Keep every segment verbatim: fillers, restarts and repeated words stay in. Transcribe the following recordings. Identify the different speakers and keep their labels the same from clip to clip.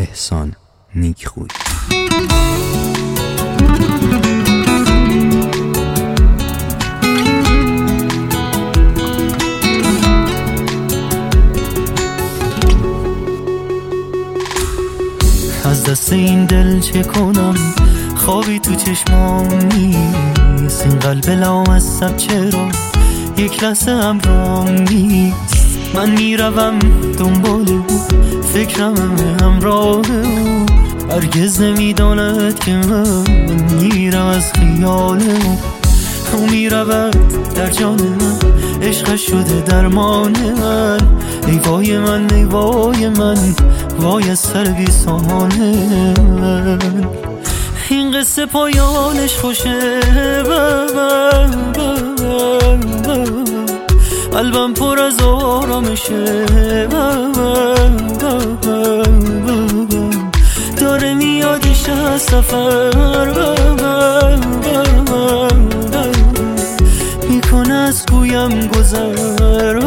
Speaker 1: احسان نیکخوی.
Speaker 2: از دست این دل چه کنم، خوابی تو چشمام نیست، این قلب لامصب چرا یک لحظه همرام نیست. من میروم دنبال او، فکرم همراه او، هرگز نمیداند که من میرم از خیال او. او میرود در جان من، عشقش شده درمان من. ای وای من، ای وای من، وای از سر بی سامان من. این قصه پایانش خوشه، قلبم پر از آرامشه، داره میادش از سفر، میکنه از گویم گذر.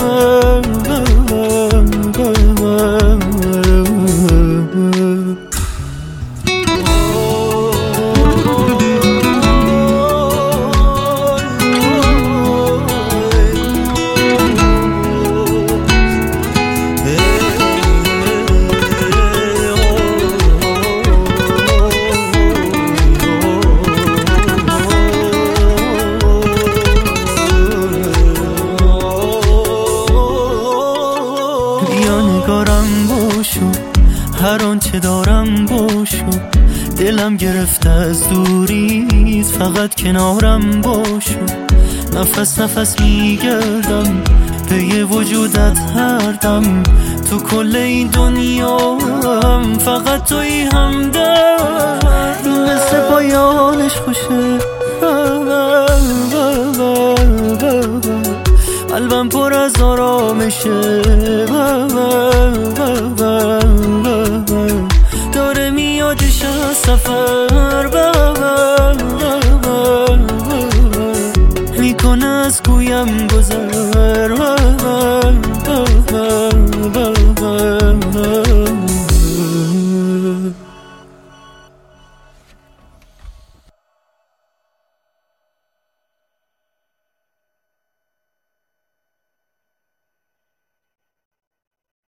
Speaker 2: نگارم باشو، هر آنچه دارم باشو، دلم گرفته از دوریت، فقط کنارم باشو. نفس نفس میگردم به یه وجودت هر دم، تو کل این دنیا هم فقط توی همدم. این قصه پایانش خوشه، قلبم پر از آرامشه، داره میادش از سفر، میکنه از گویم گذر.